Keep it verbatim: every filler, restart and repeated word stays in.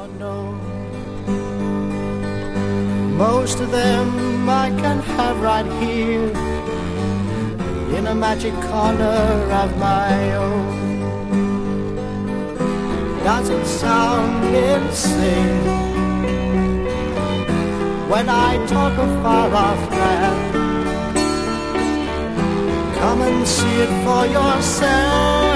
know. Most of them I can have right here in a magic corner of my own. Does it sound insane when I talk of far-off land? Come and see it for yourself.